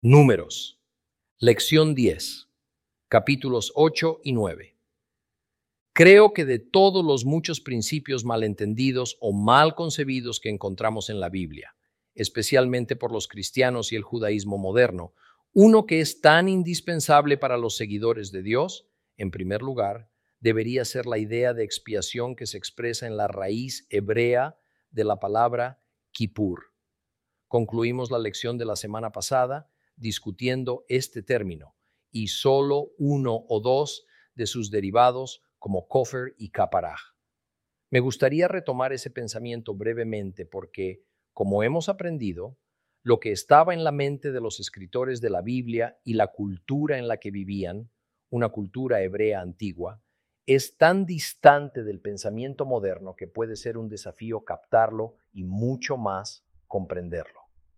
Números. Lección 10. Capítulos 8 y 9. Creo que de todos los muchos principios malentendidos o mal concebidos que encontramos en la Biblia, especialmente por los cristianos y el judaísmo moderno, uno que es tan indispensable para los seguidores de Dios, en primer lugar, debería ser la idea de expiación que se expresa en la raíz hebrea de la palabra Kippur. Concluimos la lección de la semana pasada discutiendo este término y solo uno o dos de sus derivados como kofar y kaparaj. Me gustaría retomar ese pensamiento brevemente porque, como hemos aprendido, lo que estaba en la mente de los escritores de la Biblia y la cultura en la que vivían, una cultura hebrea antigua, es tan distante del pensamiento moderno que puede ser un desafío captarlo y mucho más comprenderlo.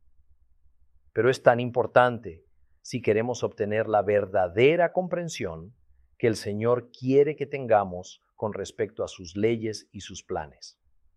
Pero es tan importante si queremos obtener la verdadera comprensión que el Señor quiere que tengamos con respecto a sus leyes y sus planes.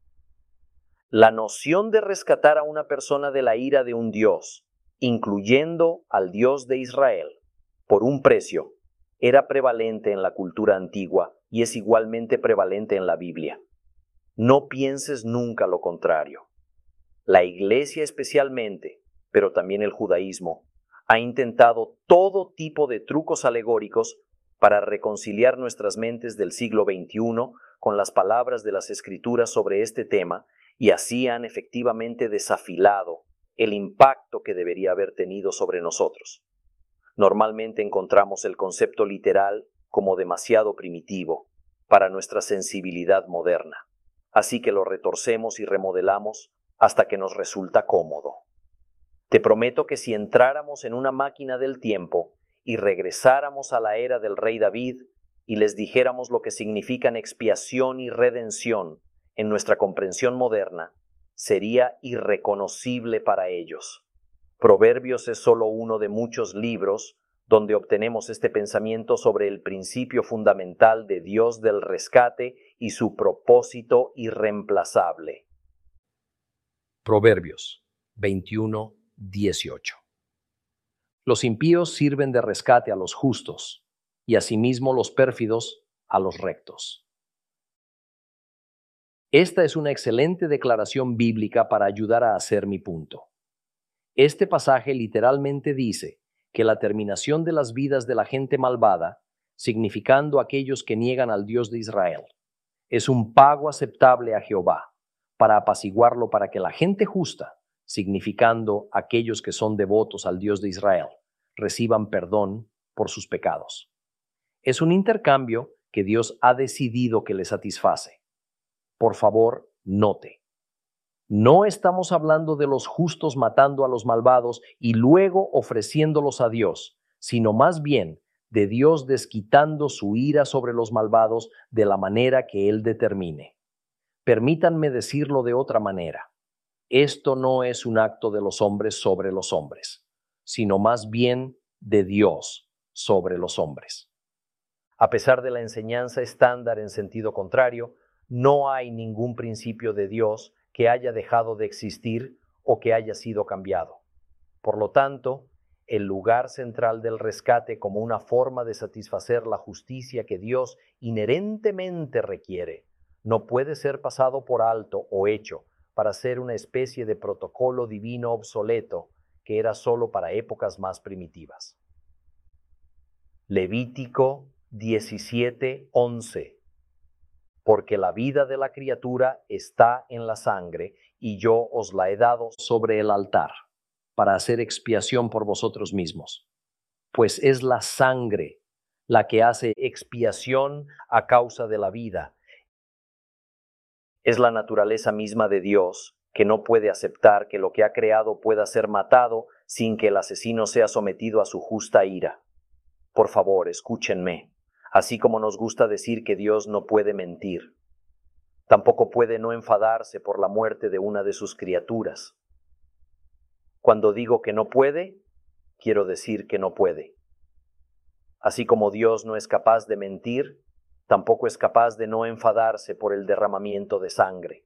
La noción de rescatar a una persona de la ira de un Dios, incluyendo al Dios de Israel, por un precio, era prevalente en la cultura antigua y es igualmente prevalente en la Biblia. No pienses nunca lo contrario. La Iglesia especialmente, pero también el judaísmo, ha intentado todo tipo de trucos alegóricos para reconciliar nuestras mentes del siglo XXI con las palabras de las Escrituras sobre este tema y así han efectivamente desafilado el impacto que debería haber tenido sobre nosotros. Normalmente encontramos el concepto literal como demasiado primitivo para nuestra sensibilidad moderna, así que lo retorcemos y remodelamos hasta que nos resulta cómodo. Te prometo que si entráramos en una máquina del tiempo y regresáramos a la era del rey David y les dijéramos lo que significan expiación y redención en nuestra comprensión moderna, sería irreconocible para ellos. Proverbios es solo uno de muchos libros donde obtenemos este pensamiento sobre el principio fundamental de Dios del rescate y su propósito irreemplazable. Proverbios 21:18. Los impíos sirven de rescate a los justos, y asimismo los pérfidos a los rectos. Esta es una excelente declaración bíblica para ayudar a hacer mi punto. Este pasaje literalmente dice que la terminación de las vidas de la gente malvada, significando aquellos que niegan al Dios de Israel, es un pago aceptable a Jehová para apaciguarlo para que la gente justa, significando aquellos que son devotos al Dios de Israel, reciban perdón por sus pecados. Es un intercambio que Dios ha decidido que le satisface. Por favor, note. No estamos hablando de los justos matando a los malvados y luego ofreciéndolos a Dios, sino más bien de Dios desquitando su ira sobre los malvados de la manera que Él determine. Permítanme decirlo de otra manera. Esto no es un acto de los hombres sobre los hombres, sino más bien de Dios sobre los hombres. A pesar de la enseñanza estándar en sentido contrario, no hay ningún principio de Dios que haya dejado de existir o que haya sido cambiado. Por lo tanto, el lugar central del rescate como una forma de satisfacer la justicia que Dios inherentemente requiere no puede ser pasado por alto o hecho para ser una especie de protocolo divino obsoleto que era solo para épocas más primitivas. Levítico 17:11. Porque la vida de la criatura está en la sangre, y yo os la he dado sobre el altar, para hacer expiación por vosotros mismos. Pues es la sangre la que hace expiación a causa de la vida. Es la naturaleza misma de Dios, que no puede aceptar que lo que ha creado pueda ser matado sin que el asesino sea sometido a su justa ira. Por favor, escúchenme. Así como nos gusta decir que Dios no puede mentir, tampoco puede no enfadarse por la muerte de una de sus criaturas. Cuando digo que no puede, quiero decir que no puede. Así como Dios no es capaz de mentir, tampoco es capaz de no enfadarse por el derramamiento de sangre.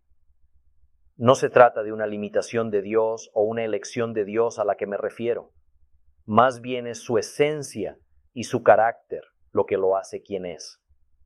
No se trata de una limitación de Dios o una elección de Dios a la que me refiero. más bien es su esencia y su carácter lo que lo hace quien es.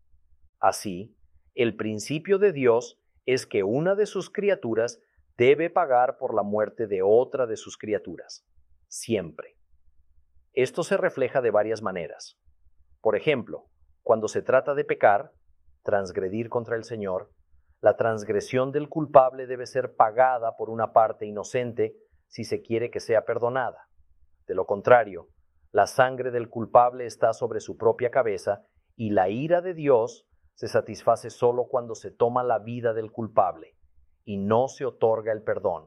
Así, el principio de Dios es que una de sus criaturas debe pagar por la muerte de otra de sus criaturas, siempre. Esto se refleja de varias maneras. Por ejemplo, cuando se trata de pecar, transgredir contra el Señor, la transgresión del culpable debe ser pagada por una parte inocente si se quiere que sea perdonada. De lo contrario, la sangre del culpable está sobre su propia cabeza y la ira de Dios se satisface solo cuando se toma la vida del culpable y no se otorga el perdón.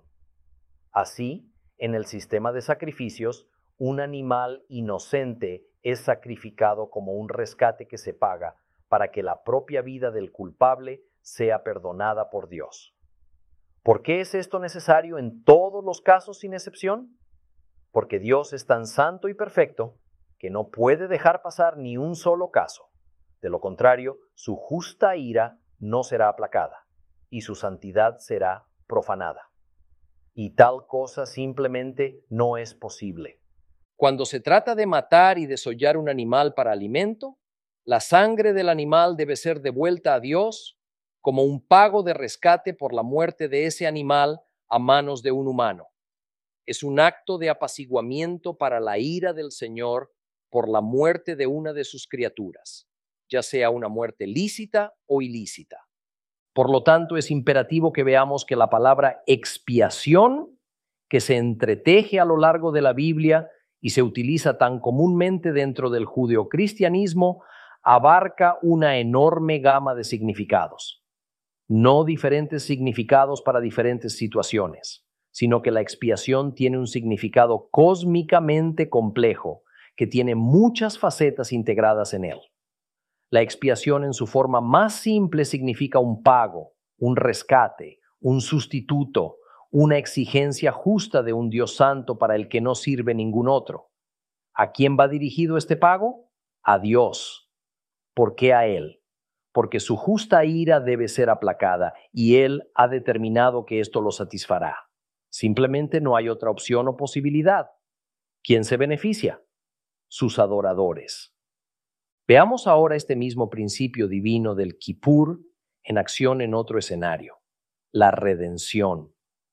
Así, en el sistema de sacrificios, un animal inocente es sacrificado como un rescate que se paga para que la propia vida del culpable sea perdonada por Dios. ¿Por qué es esto necesario en todos los casos sin excepción? Porque Dios es tan santo y perfecto que no puede dejar pasar ni un solo caso. De lo contrario, su justa ira no será aplacada y su santidad será profanada. Y tal cosa simplemente no es posible. Cuando se trata de matar y desollar un animal para alimento, la sangre del animal debe ser devuelta a Dios como un pago de rescate por la muerte de ese animal a manos de un humano. Es un acto de apaciguamiento para la ira del Señor por la muerte de una de sus criaturas, ya sea una muerte lícita o ilícita. Por lo tanto, es imperativo que veamos que la palabra expiación, que se entreteje a lo largo de la Biblia y se utiliza tan comúnmente dentro del judeocristianismo, abarca una enorme gama de significados. No diferentes significados para diferentes situaciones, sino que la expiación tiene un significado cósmicamente complejo que tiene muchas facetas integradas en él. La expiación en su forma más simple significa un pago, un rescate, un sustituto, una exigencia justa de un Dios santo para el que no sirve ningún otro. ¿A quién va dirigido este pago? A Dios. ¿Por qué a Él? Porque su justa ira debe ser aplacada y Él ha determinado que esto lo satisfará. Simplemente no hay otra opción o posibilidad. ¿Quién se beneficia? Sus adoradores. Veamos ahora este mismo principio divino del Kippur en acción en otro escenario, la redención.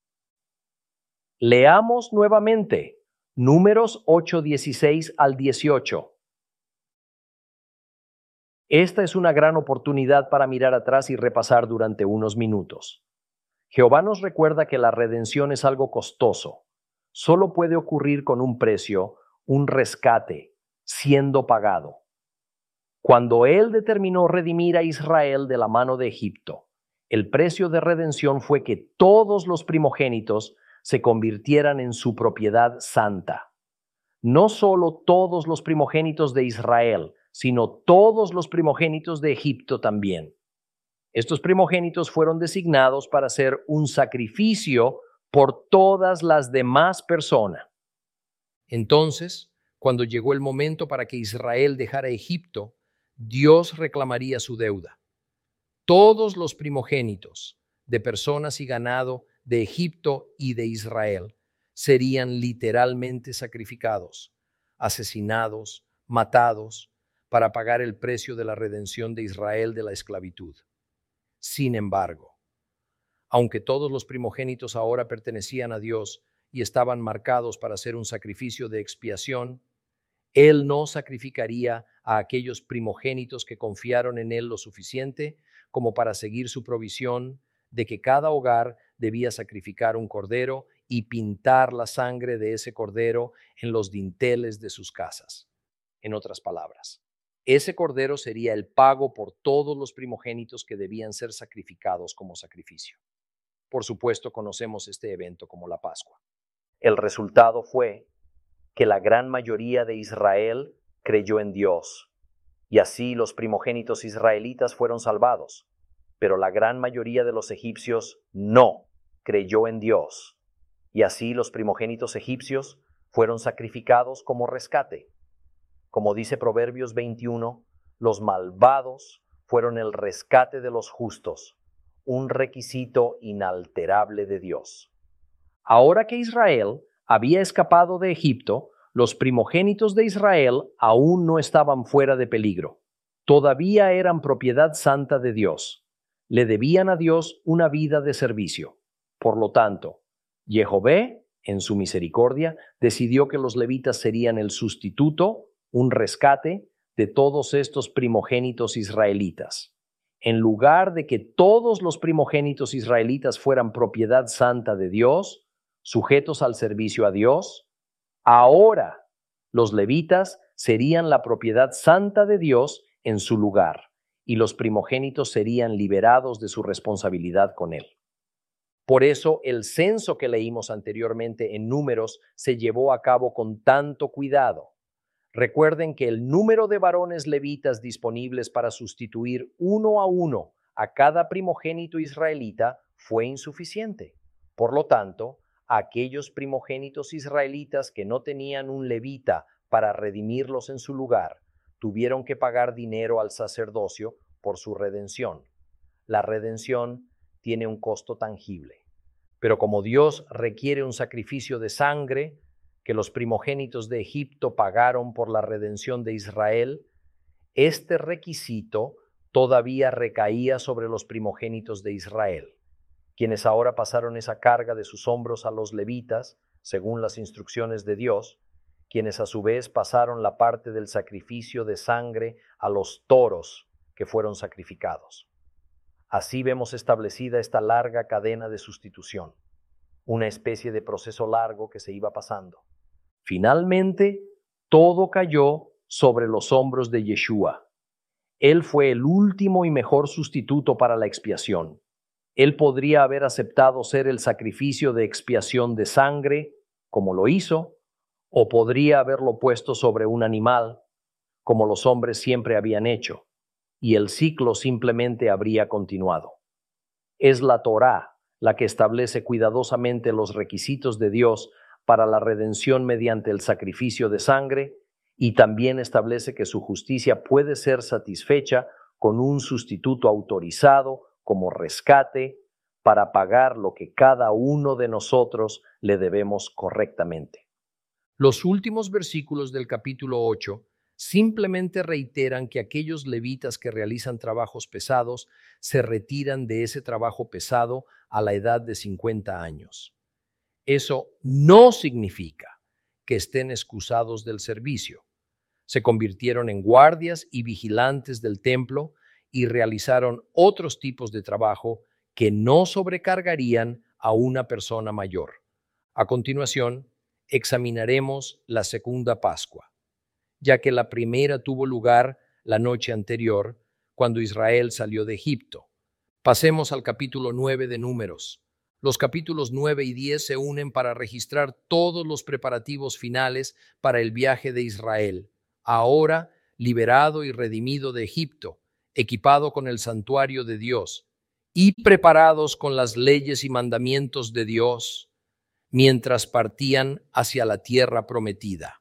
Leamos nuevamente Números 8:16 al 18. Esta es una gran oportunidad para mirar atrás y repasar durante unos minutos. Jehová nos recuerda que la redención es algo costoso. Solo puede ocurrir con un precio, un rescate, siendo pagado. Cuando Él determinó redimir a Israel de la mano de Egipto, el precio de redención fue que todos los primogénitos se convirtieran en su propiedad santa. No solo todos los primogénitos de Israel, sino todos los primogénitos de Egipto también. Estos primogénitos fueron designados para ser un sacrificio por todas las demás personas. Entonces, cuando llegó el momento para que Israel dejara Egipto, Dios reclamaría su deuda. Todos los primogénitos de personas y ganado de Egipto y de Israel serían literalmente sacrificados, asesinados, matados, para pagar el precio de la redención de Israel de la esclavitud. Sin embargo, aunque todos los primogénitos ahora pertenecían a Dios y estaban marcados para ser un sacrificio de expiación, Él no sacrificaría a aquellos primogénitos que confiaron en Él lo suficiente como para seguir su provisión de que cada hogar debía sacrificar un cordero y pintar la sangre de ese cordero en los dinteles de sus casas. En otras palabras, ese cordero sería el pago por todos los primogénitos que debían ser sacrificados como sacrificio. Por supuesto, conocemos este evento como la Pascua. El resultado fue que la gran mayoría de Israel creyó en Dios, y así los primogénitos israelitas fueron salvados, pero la gran mayoría de los egipcios no creyó en Dios, y así los primogénitos egipcios fueron sacrificados como rescate. Como dice Proverbios 21, los malvados fueron el rescate de los justos, un requisito inalterable de Dios. Ahora que Israel había escapado de Egipto, los primogénitos de Israel aún no estaban fuera de peligro. Todavía eran propiedad santa de Dios. Le debían a Dios una vida de servicio. Por lo tanto, Jehová, en su misericordia, decidió que los levitas serían el sustituto, un rescate, de todos estos primogénitos israelitas. En lugar de que todos los primogénitos israelitas fueran propiedad santa de Dios, sujetos al servicio a Dios, ahora los levitas serían la propiedad santa de Dios en su lugar, y los primogénitos serían liberados de su responsabilidad con él. Por eso el censo que leímos anteriormente en Números se llevó a cabo con tanto cuidado. Recuerden que el número de varones levitas disponibles para sustituir uno a uno a cada primogénito israelita fue insuficiente. Por lo tanto, aquellos primogénitos israelitas que no tenían un levita para redimirlos en su lugar, tuvieron que pagar dinero al sacerdocio por su redención. La redención tiene un costo tangible. Pero como Dios requiere un sacrificio de sangre que los primogénitos de Egipto pagaron por la redención de Israel, este requisito todavía recaía sobre los primogénitos de Israel, quienes ahora pasaron esa carga de sus hombros a los levitas, según las instrucciones de Dios, quienes a su vez pasaron la parte del sacrificio de sangre a los toros que fueron sacrificados. Así vemos establecida esta larga cadena de sustitución, una especie de proceso largo que se iba pasando. Finalmente, todo cayó sobre los hombros de Yeshua. Él fue el último y mejor sustituto para la expiación. Él podría haber aceptado ser el sacrificio de expiación de sangre, como lo hizo, o podría haberlo puesto sobre un animal, como los hombres siempre habían hecho, y el ciclo simplemente habría continuado. Es la Torá la que establece cuidadosamente los requisitos de Dios para la redención mediante el sacrificio de sangre, y también establece que su justicia puede ser satisfecha con un sustituto autorizado como rescate para pagar lo que cada uno de nosotros le debemos correctamente. Los últimos versículos del capítulo 8 simplemente reiteran que aquellos levitas que realizan trabajos pesados se retiran de ese trabajo pesado a la edad de 50 años. Eso no significa que estén excusados del servicio. Se convirtieron en guardias y vigilantes del templo y realizaron otros tipos de trabajo que no sobrecargarían a una persona mayor. A continuación, examinaremos la segunda Pascua, ya que la primera tuvo lugar la noche anterior, cuando Israel salió de Egipto. Pasemos al capítulo 9 de Números. Los capítulos 9 y 10 se unen para registrar todos los preparativos finales para el viaje de Israel, ahora liberado y redimido de Egipto, equipado con el santuario de Dios y preparados con las leyes y mandamientos de Dios, mientras partían hacia la tierra prometida.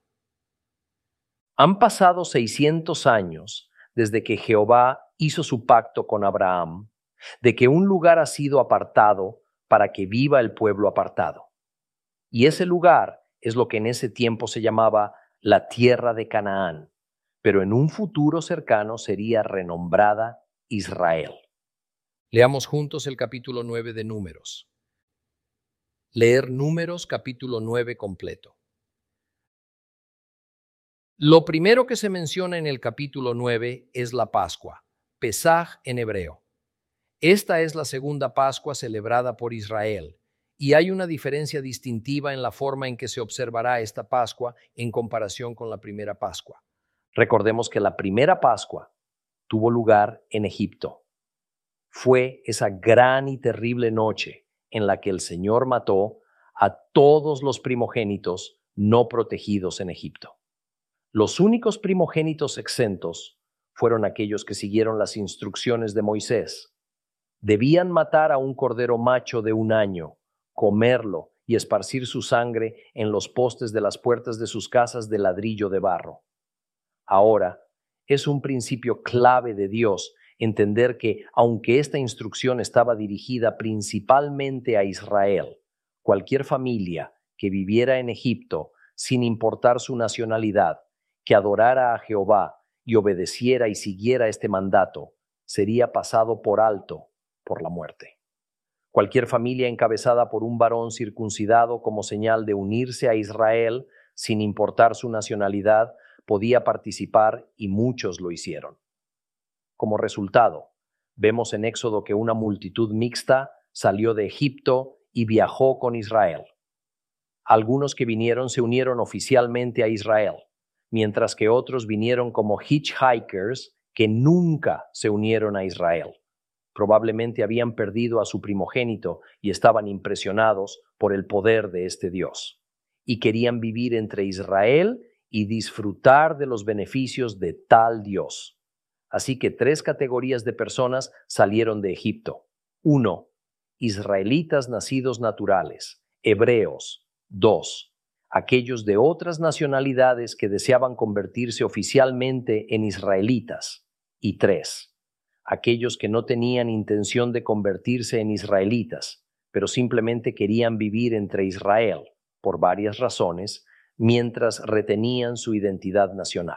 Han pasado 600 años desde que Jehová hizo su pacto con Abraham, de que un lugar ha sido apartado para que viva el pueblo apartado. Y ese lugar es lo que en ese tiempo se llamaba la tierra de Canaán, pero en un futuro cercano sería renombrada Israel. Leamos juntos el capítulo 9 de Números. Leer Números capítulo 9 completo. Lo primero que se menciona en el capítulo 9 es la Pascua, Pesaj en hebreo. Esta es la segunda Pascua celebrada por Israel, y hay una diferencia distintiva en la forma en que se observará esta Pascua en comparación con la primera Pascua. Recordemos que la primera Pascua tuvo lugar en Egipto. Fue esa gran y terrible noche en la que el Señor mató a todos los primogénitos no protegidos en Egipto. Los únicos primogénitos exentos fueron aquellos que siguieron las instrucciones de Moisés. Debían matar a un cordero macho de 1 año, comerlo y esparcir su sangre en los postes de las puertas de sus casas de ladrillo de barro. Ahora, es un principio clave de Dios entender que, aunque esta instrucción estaba dirigida principalmente a Israel, cualquier familia que viviera en Egipto sin importar su nacionalidad, que adorara a Jehová y obedeciera y siguiera este mandato, sería pasado por alto por la muerte. Cualquier familia encabezada por un varón circuncidado como señal de unirse a Israel, sin importar su nacionalidad, podía participar y muchos lo hicieron. Como resultado, vemos en Éxodo que una multitud mixta salió de Egipto y viajó con Israel. Algunos que vinieron se unieron oficialmente a Israel, mientras que otros vinieron como hitchhikers que nunca se unieron a Israel. Probablemente habían perdido a su primogénito y estaban impresionados por el poder de este Dios, y querían vivir entre Israel y disfrutar de los beneficios de tal Dios. Así que 3 categorías de personas salieron de Egipto. 1. Israelitas nacidos naturales, hebreos. 2. Aquellos de otras nacionalidades que deseaban convertirse oficialmente en israelitas. Y 3. Aquellos que no tenían intención de convertirse en israelitas, pero simplemente querían vivir entre Israel, por varias razones, mientras retenían su identidad nacional.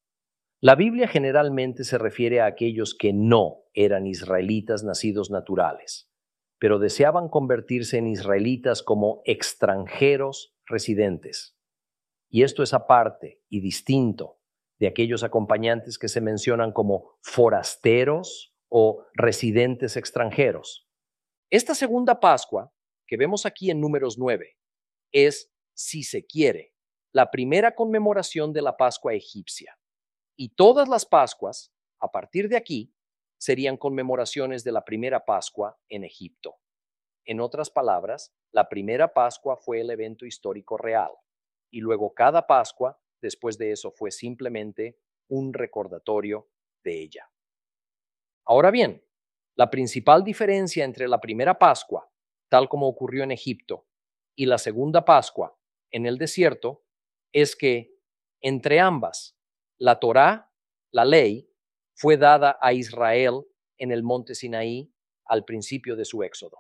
La Biblia generalmente se refiere a aquellos que no eran israelitas nacidos naturales, pero deseaban convertirse en israelitas como extranjeros residentes. Y esto es aparte y distinto de aquellos acompañantes que se mencionan como forasteros o residentes extranjeros. Esta segunda Pascua, que vemos aquí en Números 9, es, si se quiere, la primera conmemoración de la Pascua egipcia. Y todas las Pascuas, a partir de aquí, serían conmemoraciones de la primera Pascua en Egipto. En otras palabras, la primera Pascua fue el evento histórico real, y luego cada Pascua, después de eso, fue simplemente un recordatorio de ella. Ahora bien, la principal diferencia entre la primera Pascua, tal como ocurrió en Egipto, y la segunda Pascua en el desierto, es que entre ambas, la Torá, la ley, fue dada a Israel en el monte Sinaí al principio de su éxodo.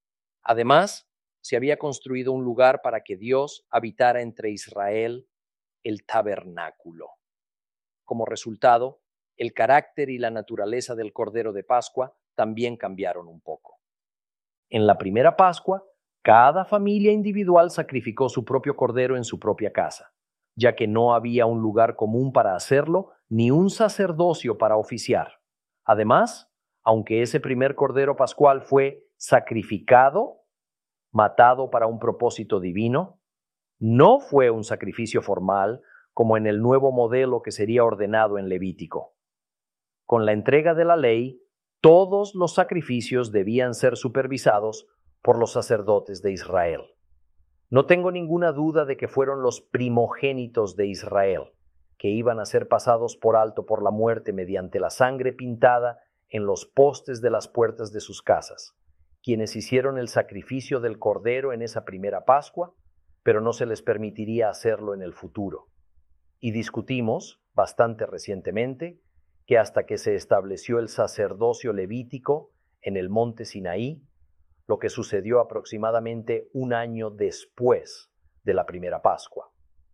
Además, se había construido un lugar para que Dios habitara entre Israel, el tabernáculo. Como resultado, el carácter y la naturaleza del Cordero de Pascua también cambiaron un poco. En la primera Pascua, cada familia individual sacrificó su propio cordero en su propia casa, ya que no había un lugar común para hacerlo ni un sacerdocio para oficiar. Además, aunque ese primer cordero pascual fue sacrificado, matado para un propósito divino, no fue un sacrificio formal como en el nuevo modelo que sería ordenado en Levítico. Con la entrega de la ley, todos los sacrificios debían ser supervisados por los sacerdotes de Israel. No tengo ninguna duda de que fueron los primogénitos de Israel, que iban a ser pasados por alto por la muerte mediante la sangre pintada en los postes de las puertas de sus casas, quienes hicieron el sacrificio del cordero en esa primera Pascua, pero no se les permitiría hacerlo en el futuro. Y discutimos, bastante recientemente, que hasta que se estableció el sacerdocio levítico en el monte Sinaí, lo que sucedió aproximadamente un año después de la primera Pascua.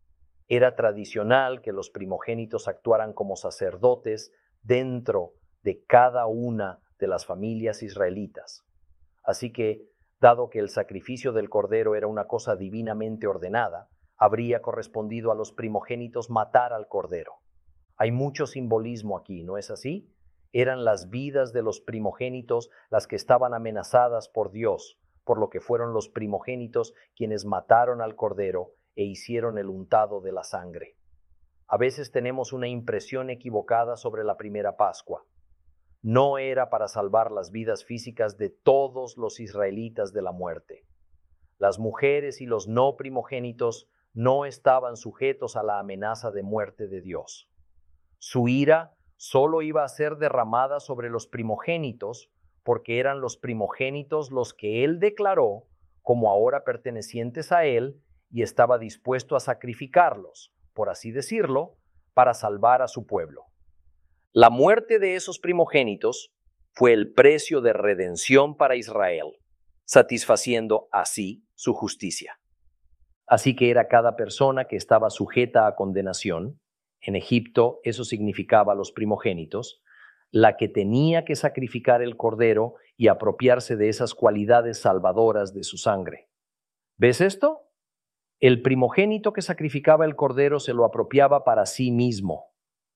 Era tradicional que los primogénitos actuaran como sacerdotes dentro de cada una de las familias israelitas. Así que, dado que el sacrificio del cordero era una cosa divinamente ordenada, habría correspondido a los primogénitos matar al cordero. Hay mucho simbolismo aquí, ¿no es así? Eran las vidas de los primogénitos las que estaban amenazadas por Dios, por lo que fueron los primogénitos quienes mataron al cordero e hicieron el untado de la sangre. A veces tenemos una impresión equivocada sobre la primera Pascua. No era para salvar las vidas físicas de todos los israelitas de la muerte. Las mujeres y los no primogénitos no estaban sujetos a la amenaza de muerte de Dios. Su ira solo iba a ser derramada sobre los primogénitos, porque eran los primogénitos los que él declaró como ahora pertenecientes a él y estaba dispuesto a sacrificarlos, por así decirlo, para salvar a su pueblo. La muerte de esos primogénitos fue el precio de redención para Israel, satisfaciendo así su justicia. Así que era cada persona que estaba sujeta a condenación, en Egipto eso significaba los primogénitos, la que tenía que sacrificar el cordero y apropiarse de esas cualidades salvadoras de su sangre. ¿Ves esto? El primogénito que sacrificaba el cordero se lo apropiaba para sí mismo.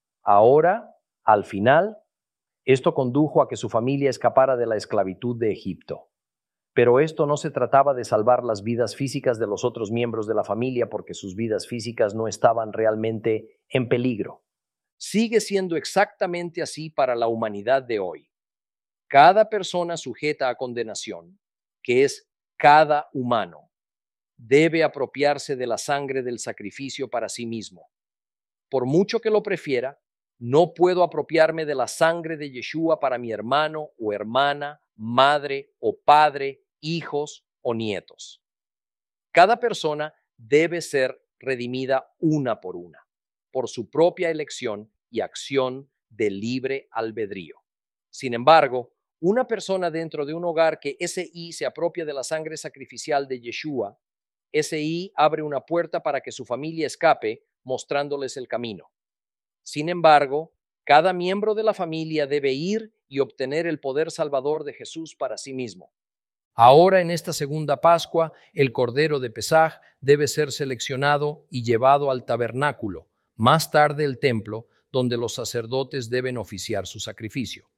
Ahora, al final, esto condujo a que su familia escapara de la esclavitud de Egipto. Pero esto no se trataba de salvar las vidas físicas de los otros miembros de la familia porque sus vidas físicas no estaban realmente en peligro. Sigue siendo exactamente así para la humanidad de hoy. Cada persona sujeta a condenación, que es cada humano, debe apropiarse de la sangre del sacrificio para sí mismo. Por mucho que lo prefiera, no puedo apropiarme de la sangre de Yeshua para mi hermano o hermana, madre o padre, hijos o nietos. Cada persona debe ser redimida una por su propia elección y acción de libre albedrío. Sin embargo, una persona dentro de un hogar que SI se apropia de la sangre sacrificial de Yeshua, SI abre una puerta para que su familia escape, mostrándoles el camino. Sin embargo, cada miembro de la familia debe ir y obtener el poder salvador de Jesús para sí mismo. Ahora, en esta segunda Pascua, el Cordero de Pesaj debe ser seleccionado y llevado al tabernáculo, más tarde el templo, donde los sacerdotes deben oficiar su sacrificio.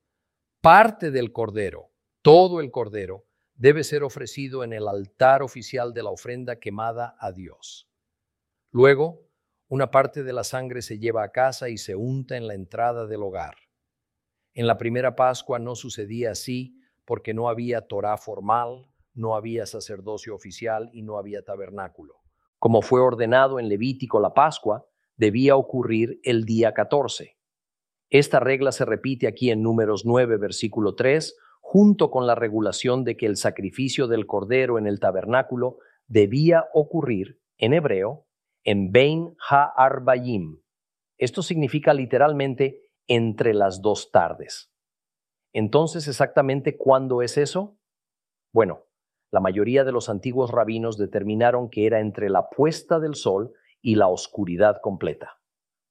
Parte del Cordero, todo el Cordero, debe ser ofrecido en el altar oficial de la ofrenda quemada a Dios. Luego, una parte de la sangre se lleva a casa y se unta en la entrada del hogar. En la primera Pascua no sucedía así porque no había Torá formal, no había sacerdocio oficial y no había tabernáculo. Como fue ordenado en Levítico, la Pascua debía ocurrir el día 14. Esta regla se repite aquí en Números 9, versículo 3, junto con la regulación de que el sacrificio del cordero en el tabernáculo debía ocurrir, en hebreo, en Bein ha-arbayim. Esto significa literalmente entre las dos tardes. Entonces, ¿exactamente cuándo es eso? Bueno, la mayoría de los antiguos rabinos determinaron que era entre la puesta del sol y la oscuridad completa.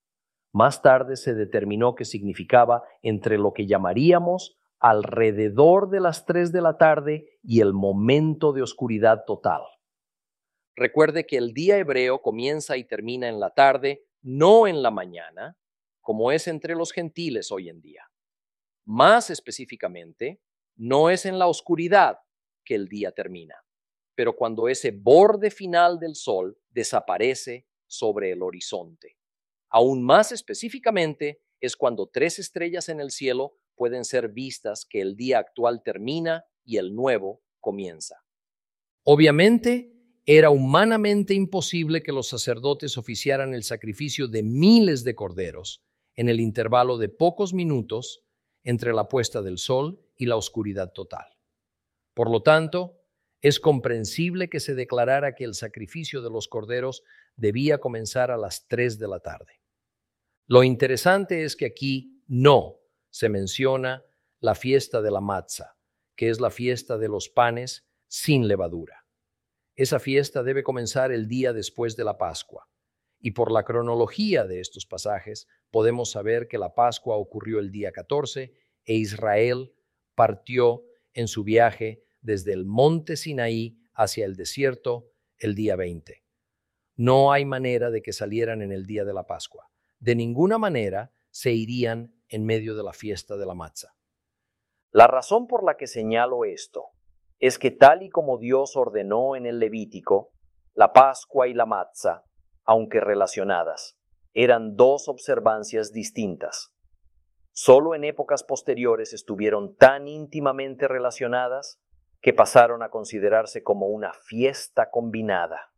Más tarde se determinó que significaba entre lo que llamaríamos alrededor de las 3 de la tarde y el momento de oscuridad total. Recuerde que el día hebreo comienza y termina en la tarde, no en la mañana, como es entre los gentiles hoy en día. Más específicamente, no es en la oscuridad que el día termina, pero cuando ese borde final del sol desaparece sobre el horizonte. Aún más específicamente, es cuando 3 estrellas en el cielo pueden ser vistas que el día actual termina y el nuevo comienza. Obviamente, era humanamente imposible que los sacerdotes oficiaran el sacrificio de miles de corderos en el intervalo de pocos minutos entre la puesta del sol y la oscuridad total. Por lo tanto, es comprensible que se declarara que el sacrificio de los corderos debía comenzar a las 3 de la tarde. Lo interesante es que aquí no se menciona la fiesta de la matza, que es la fiesta de los panes sin levadura. Esa fiesta debe comenzar el día después de la Pascua, y por la cronología de estos pasajes podemos saber que la Pascua ocurrió el día 14 e Israel partió en su viaje desde el monte Sinaí hacia el desierto el día 20. No hay manera de que salieran en el día de la Pascua. De ninguna manera se irían en medio de la fiesta de la matza. La razón por la que señalo esto es que tal y como Dios ordenó en el Levítico, la Pascua y la matza, aunque relacionadas, eran dos observancias distintas. Solo en épocas posteriores estuvieron tan íntimamente relacionadas que pasaron a considerarse como una fiesta combinada.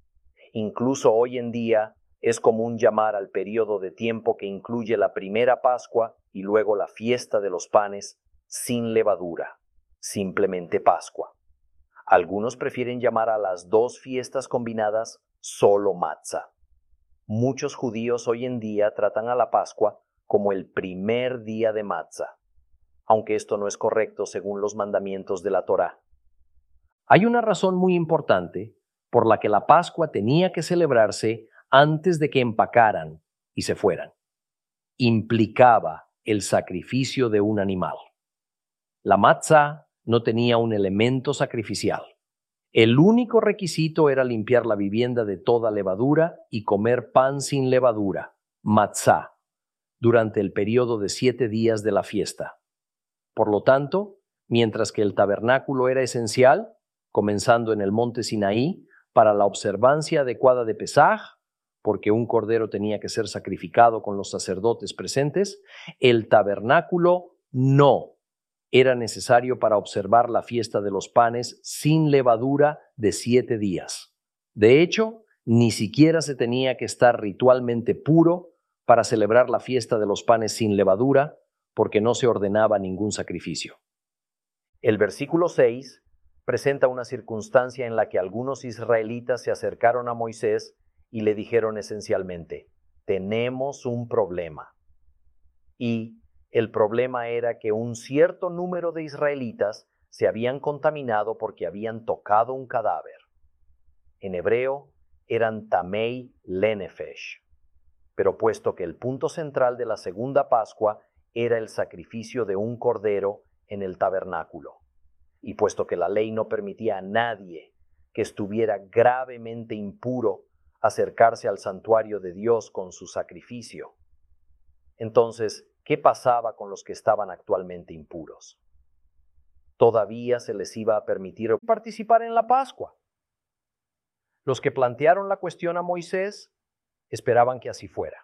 Incluso hoy en día es común llamar al periodo de tiempo que incluye la primera Pascua y luego la fiesta de los panes sin levadura, simplemente Pascua. Algunos prefieren llamar a las dos fiestas combinadas solo matza. Muchos judíos hoy en día tratan a la Pascua como el primer día de matza, aunque esto no es correcto según los mandamientos de la Torá. Hay una razón muy importante por la que la Pascua tenía que celebrarse antes de que empacaran y se fueran. Implicaba el sacrificio de un animal. La matzá no tenía un elemento sacrificial. El único requisito era limpiar la vivienda de toda levadura y comer pan sin levadura, matzá, durante el periodo de 7 días de la fiesta. Por lo tanto, mientras que el tabernáculo era esencial, comenzando en el monte Sinaí, para la observancia adecuada de Pesaj, porque un cordero tenía que ser sacrificado con los sacerdotes presentes, el tabernáculo no era necesario para observar la fiesta de los panes sin levadura de 7 días. De hecho, ni siquiera se tenía que estar ritualmente puro para celebrar la fiesta de los panes sin levadura, porque no se ordenaba ningún sacrificio. El versículo 6 presenta una circunstancia en la que algunos israelitas se acercaron a Moisés y le dijeron esencialmente: tenemos un problema. Y el problema era que un cierto número de israelitas se habían contaminado porque habían tocado un cadáver. En hebreo eran tamei lenefesh. Pero puesto que el punto central de la segunda Pascua era el sacrificio de un cordero en el tabernáculo, y puesto que la ley no permitía a nadie que estuviera gravemente impuro acercarse al santuario de Dios con su sacrificio, entonces, ¿qué pasaba con los que estaban actualmente impuros? Todavía se les iba a permitir participar en la Pascua. Los que plantearon la cuestión a Moisés esperaban que así fuera.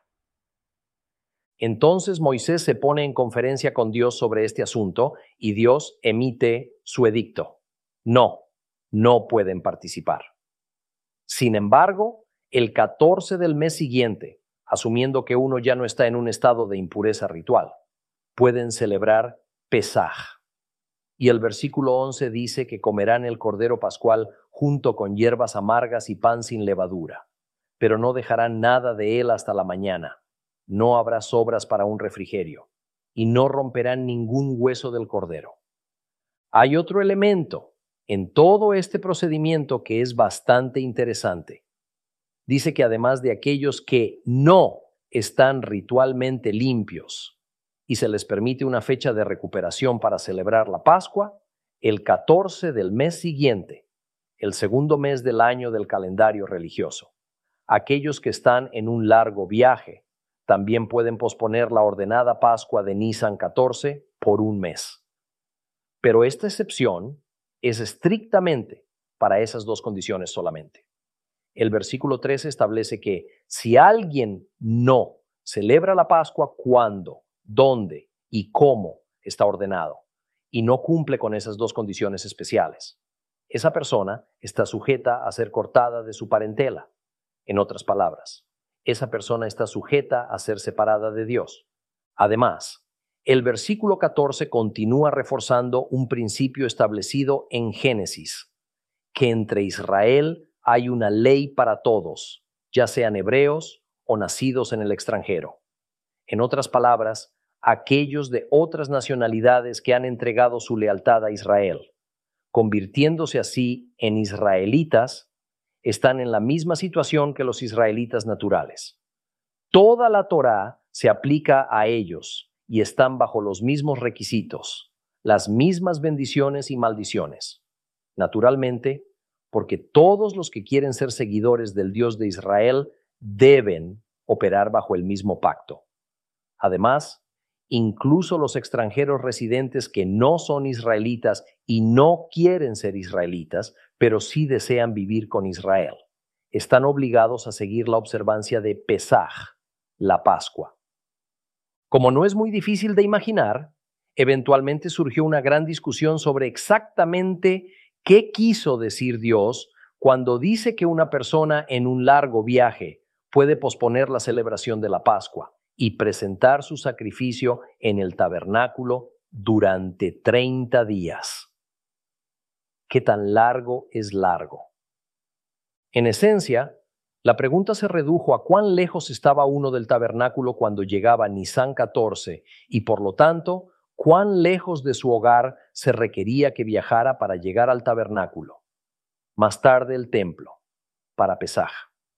Entonces Moisés se pone en conferencia con Dios sobre este asunto y Dios emite su edicto. No pueden participar. Sin embargo, el 14 del mes siguiente, asumiendo que uno ya no está en un estado de impureza ritual, pueden celebrar Pesaj. Y el versículo 11 dice que comerán el cordero pascual junto con hierbas amargas y pan sin levadura, pero no dejarán nada de él hasta la mañana. No habrá sobras para un refrigerio, y no romperán ningún hueso del cordero. Hay otro elemento en todo este procedimiento que es bastante interesante. Dice que además de aquellos que no están ritualmente limpios y se les permite una fecha de recuperación para celebrar la Pascua, el 14 del mes siguiente, el segundo mes del año del calendario religioso. Aquellos que están en un largo viaje también pueden posponer la ordenada Pascua de Nisan 14 por un mes. Pero esta excepción es estrictamente para esas dos condiciones solamente. El versículo 13 establece que si alguien no celebra la Pascua cuando, dónde y cómo está ordenado y no cumple con esas dos condiciones especiales, esa persona está sujeta a ser cortada de su parentela. En otras palabras, esa persona está sujeta a ser separada de Dios. Además, el versículo 14 continúa reforzando un principio establecido en Génesis, que entre Israel hay una ley para todos, ya sean hebreos o nacidos en el extranjero. En otras palabras, aquellos de otras nacionalidades que han entregado su lealtad a Israel, convirtiéndose así en israelitas, están en la misma situación que los israelitas naturales. Toda la Torá se aplica a ellos y están bajo los mismos requisitos, las mismas bendiciones y maldiciones. Naturalmente, porque todos los que quieren ser seguidores del Dios de Israel deben operar bajo el mismo pacto. Además, incluso los extranjeros residentes que no son israelitas y no quieren ser israelitas, pero sí desean vivir con Israel, están obligados a seguir la observancia de Pesaj, la Pascua. Como no es muy difícil de imaginar, eventualmente surgió una gran discusión sobre exactamente qué quiso decir Dios cuando dice que una persona en un largo viaje puede posponer la celebración de la Pascua y presentar su sacrificio en el tabernáculo durante 30 días. ¿Qué tan largo es largo? En esencia, la pregunta se redujo a cuán lejos estaba uno del tabernáculo cuando llegaba Nisan 14 y, por lo tanto, cuán lejos de su hogar se requería que viajara para llegar al tabernáculo. Más tarde el templo. para Pesaj.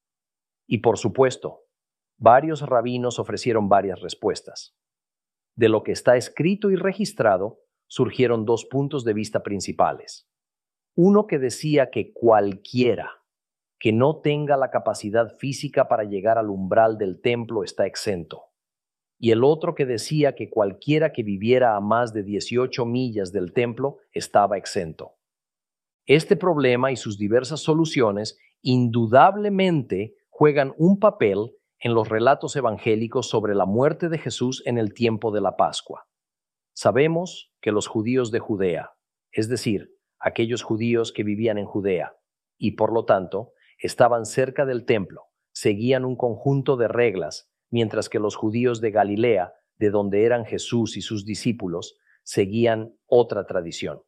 Y por supuesto, varios rabinos ofrecieron varias respuestas. De lo que está escrito y registrado, surgieron dos puntos de vista principales. Uno que decía que cualquiera que no tenga la capacidad física para llegar al umbral del templo está exento. Y el otro que decía que cualquiera que viviera a más de 18 millas del templo estaba exento. Este problema y sus diversas soluciones indudablemente juegan un papel en los relatos evangélicos sobre la muerte de Jesús en el tiempo de la Pascua. Sabemos que los judíos de Judea, es decir, aquellos judíos que vivían en Judea y por lo tanto estaban cerca del templo, seguían un conjunto de reglas, mientras que los judíos de Galilea, de donde eran Jesús y sus discípulos, seguían otra tradición.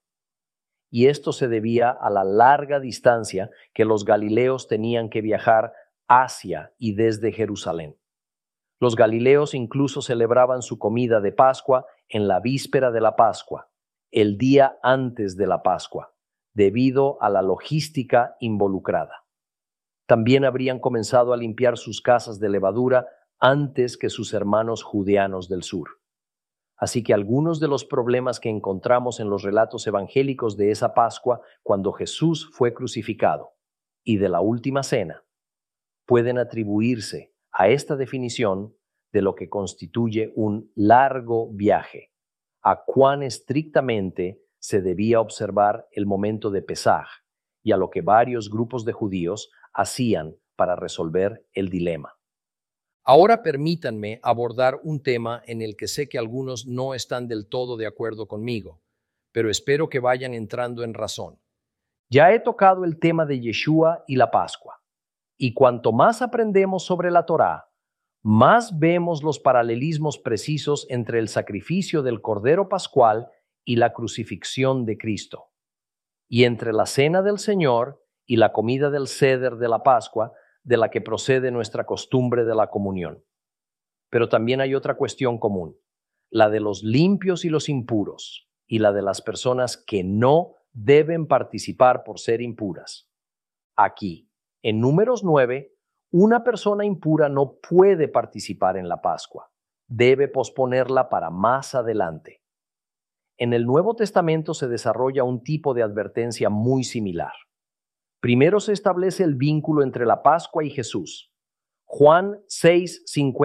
Y esto se debía a la larga distancia que los galileos tenían que viajar hacia y desde Jerusalén. Los galileos incluso celebraban su comida de Pascua en la víspera de la Pascua, el día antes de la Pascua, debido a la logística involucrada. También habrían comenzado a limpiar sus casas de levadura antes que sus hermanos judeanos del sur. Así que algunos de los problemas que encontramos en los relatos evangélicos de esa Pascua cuando Jesús fue crucificado y de la última cena pueden atribuirse a esta definición de lo que constituye un largo viaje, a cuán estrictamente se debía observar el momento de Pesaj y a lo que varios grupos de judíos hacían para resolver el dilema. Ahora permítanme abordar un tema en el que sé que algunos no están del todo de acuerdo conmigo, pero espero que vayan entrando en razón. Ya he tocado el tema de Yeshua y la Pascua, y cuanto más aprendemos sobre la Torá, más vemos los paralelismos precisos entre el sacrificio del Cordero Pascual y la crucifixión de Cristo, y entre la cena del Señor y la comida del Seder de la Pascua, de la que procede nuestra costumbre de la comunión. Pero también hay otra cuestión común, la de los limpios y los impuros, y la de las personas que no deben participar por ser impuras. Aquí, en Números 9, una persona impura no puede participar en la Pascua, debe posponerla para más adelante. En el Nuevo Testamento se desarrolla un tipo de advertencia muy similar. Primero se establece el vínculo entre la Pascua y Jesús. Juan 6,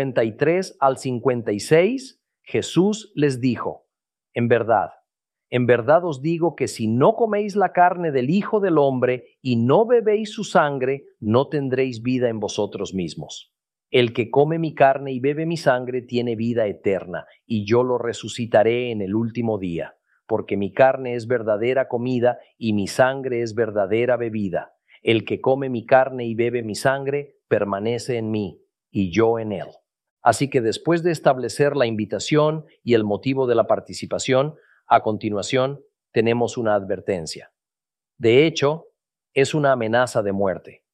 53 al 56, Jesús les dijo, en verdad os digo que si no coméis la carne del Hijo del Hombre y no bebéis su sangre, no tendréis vida en vosotros mismos. El que come mi carne y bebe mi sangre tiene vida eterna, y yo lo resucitaré en el último día. Porque mi carne es verdadera comida y mi sangre es verdadera bebida. El que come mi carne y bebe mi sangre permanece en mí y yo en él. Así que después de establecer la invitación y el motivo de la participación, a continuación tenemos una advertencia. De hecho, es una amenaza de muerte.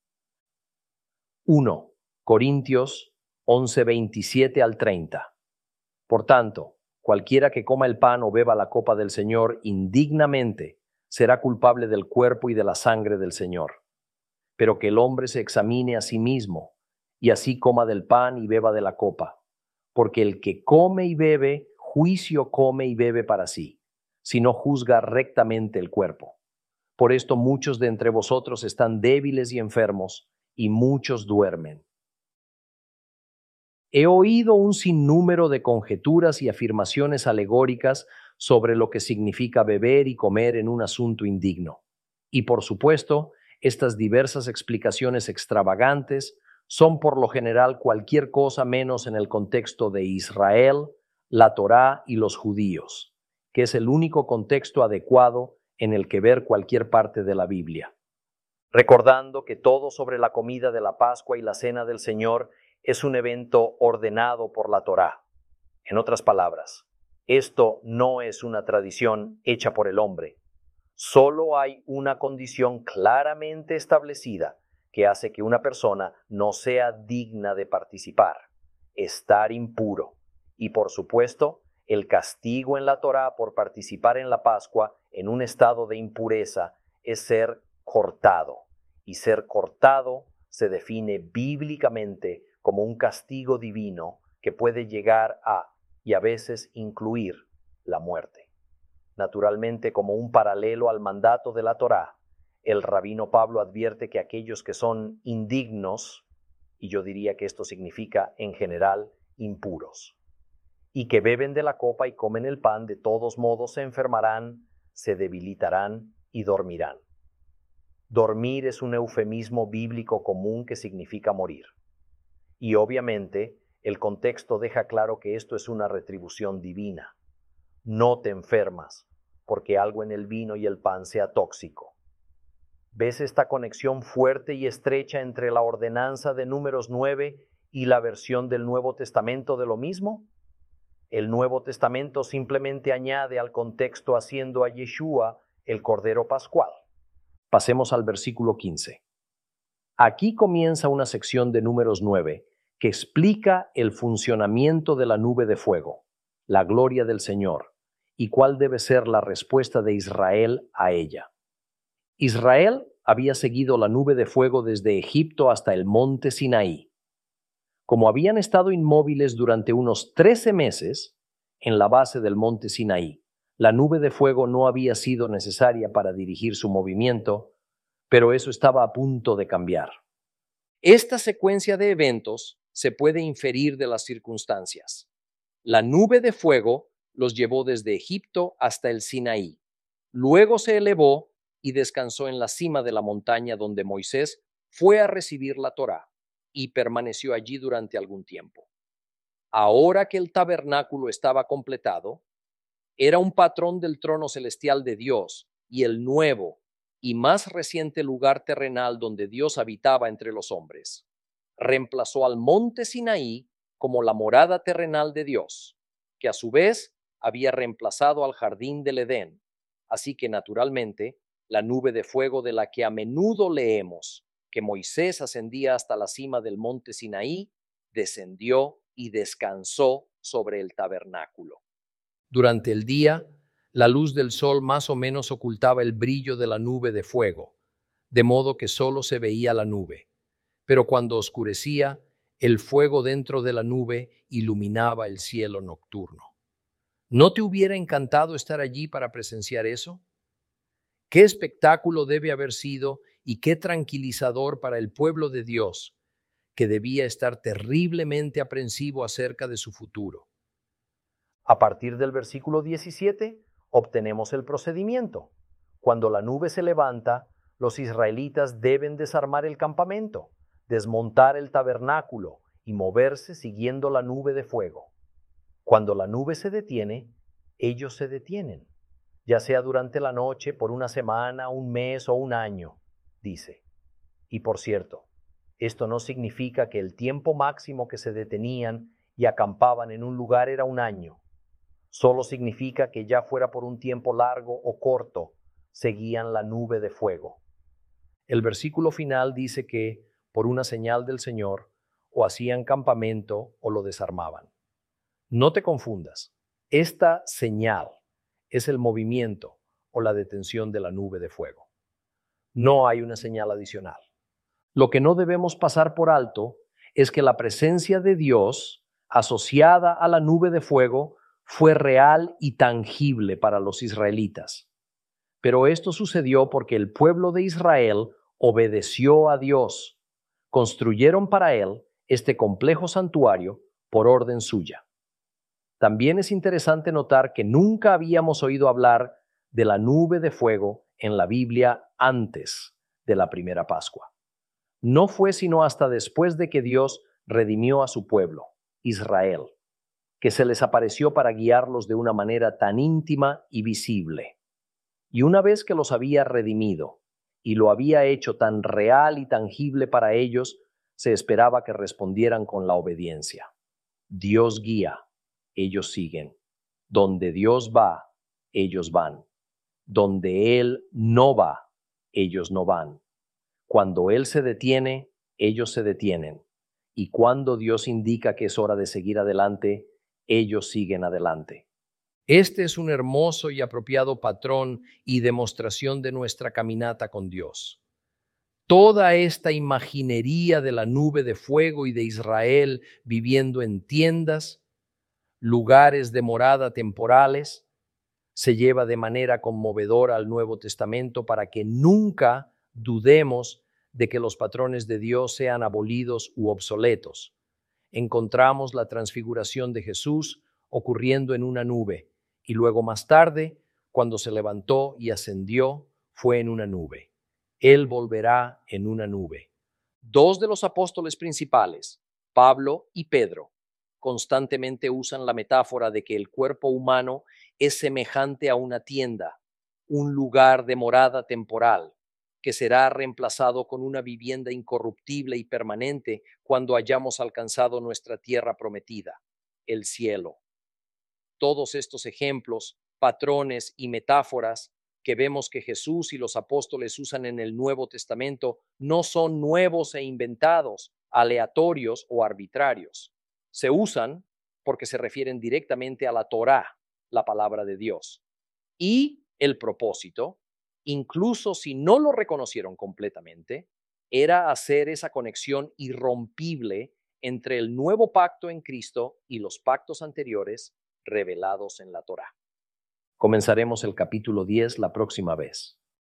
1 Corintios 11, 27 al 30. Por tanto, cualquiera que coma el pan o beba la copa del Señor indignamente será culpable del cuerpo y de la sangre del Señor. Pero que el hombre se examine a sí mismo, y así coma del pan y beba de la copa. Porque el que come y bebe, juicio come y bebe para sí, si no juzga rectamente el cuerpo. Por esto muchos de entre vosotros están débiles y enfermos, y muchos duermen. He oído un sinnúmero de conjeturas y afirmaciones alegóricas sobre lo que significa beber y comer en un asunto indigno. Y por supuesto, estas diversas explicaciones extravagantes son por lo general cualquier cosa menos en el contexto de Israel, la Torá y los judíos, que es el único contexto adecuado en el que ver cualquier parte de la Biblia. Recordando que todo sobre la comida de la Pascua y la Cena del Señor es un evento ordenado por la Torá. En otras palabras, esto no es una tradición hecha por el hombre. Solo hay una condición claramente establecida que hace que una persona no sea digna de participar: estar impuro. Y por supuesto, el castigo en la Torá por participar en la Pascua en un estado de impureza es ser cortado. Y ser cortado se define bíblicamente como un castigo divino que puede llegar a, y a veces incluir, la muerte. Naturalmente, como un paralelo al mandato de la Torá, el rabino Pablo advierte que aquellos que son indignos, y yo diría que esto significa en general impuros, y que beben de la copa y comen el pan, de todos modos se enfermarán, se debilitarán y dormirán. Dormir es un eufemismo bíblico común que significa morir. Y obviamente el contexto deja claro que esto es una retribución divina. No te enfermas porque algo en el vino y el pan sea tóxico. ¿Ves esta conexión fuerte y estrecha entre la ordenanza de Números 9 y la versión del Nuevo Testamento de lo mismo? El Nuevo Testamento simplemente añade al contexto haciendo a Yeshua el Cordero Pascual. Pasemos al versículo 15. Aquí comienza una sección de Números 9 que explica el funcionamiento de la nube de fuego, la gloria del Señor, y cuál debe ser la respuesta de Israel a ella. Israel había seguido la nube de fuego desde Egipto hasta el monte Sinaí. Como habían estado inmóviles durante unos 13 meses en la base del monte Sinaí, la nube de fuego no había sido necesaria para dirigir su movimiento, pero eso estaba a punto de cambiar. Esta secuencia de eventos se puede inferir de las circunstancias. La nube de fuego los llevó desde Egipto hasta el Sinaí. Luego se elevó y descansó en la cima de la montaña donde Moisés fue a recibir la Torá y permaneció allí durante algún tiempo. Ahora que el tabernáculo estaba completado, era un patrón del trono celestial de Dios y el nuevo y más reciente lugar terrenal donde Dios habitaba entre los hombres. Reemplazó al monte Sinaí como la morada terrenal de Dios, que a su vez había reemplazado al jardín del Edén. Así que naturalmente, la nube de fuego de la que a menudo leemos que Moisés ascendía hasta la cima del monte Sinaí, descendió y descansó sobre el tabernáculo. Durante el día, la luz del sol más o menos ocultaba el brillo de la nube de fuego, de modo que solo se veía la nube. Pero cuando oscurecía, el fuego dentro de la nube iluminaba el cielo nocturno. ¿No te hubiera encantado estar allí para presenciar eso? ¿Qué espectáculo debe haber sido y qué tranquilizador para el pueblo de Dios, que debía estar terriblemente aprensivo acerca de su futuro? A partir del versículo 17, obtenemos el procedimiento. Cuando la nube se levanta, los israelitas deben desarmar el campamento, desmontar el tabernáculo y moverse siguiendo la nube de fuego. Cuando la nube se detiene, ellos se detienen, ya sea durante la noche, por una semana, un mes o un año, dice. Y por cierto, esto no significa que el tiempo máximo que se detenían y acampaban en un lugar era un año. Solo significa que ya fuera por un tiempo largo o corto, seguían la nube de fuego. El versículo final dice que, por una señal del Señor, o hacían campamento o lo desarmaban. No te confundas, esta señal es el movimiento o la detención de la nube de fuego. No hay una señal adicional. Lo que no debemos pasar por alto es que la presencia de Dios, asociada a la nube de fuego, fue real y tangible para los israelitas. Pero esto sucedió porque el pueblo de Israel obedeció a Dios. Construyeron para él este complejo santuario por orden suya. También es interesante notar que nunca habíamos oído hablar de la nube de fuego en la Biblia antes de la primera Pascua. No fue sino hasta después de que Dios redimió a su pueblo, Israel, que se les apareció para guiarlos de una manera tan íntima y visible. Y una vez que los había redimido y lo había hecho tan real y tangible para ellos, se esperaba que respondieran con la obediencia. Dios guía, ellos siguen. Donde Dios va, ellos van. Donde Él no va, ellos no van. Cuando Él se detiene, ellos se detienen. Y cuando Dios indica que es hora de seguir adelante, ellos siguen adelante. Este es un hermoso y apropiado patrón y demostración de nuestra caminata con Dios. toda esta imaginería de la nube de fuego y de Israel viviendo en tiendas, lugares de morada temporales, se lleva de manera conmovedora al Nuevo Testamento para que nunca dudemos de que los patrones de Dios sean abolidos u obsoletos. Encontramos la transfiguración de Jesús ocurriendo en una nube y luego más tarde, cuando se levantó y ascendió, fue en una nube. Él volverá en una nube. Dos de los apóstoles principales, Pablo y Pedro, constantemente usan la metáfora de que el cuerpo humano es semejante a una tienda, un lugar de morada temporal, que será reemplazado con una vivienda incorruptible y permanente cuando hayamos alcanzado nuestra tierra prometida, el cielo. Todos estos ejemplos, patrones y metáforas que vemos que Jesús y los apóstoles usan en el Nuevo Testamento no son nuevos e inventados, aleatorios o arbitrarios. Se usan porque se refieren directamente a la Torá, la palabra de Dios. Y el propósito, incluso si no lo reconocieron completamente, era hacer esa conexión irrompible entre el nuevo pacto en Cristo y los pactos anteriores revelados en la Torá. Comenzaremos el capítulo 10 la próxima vez.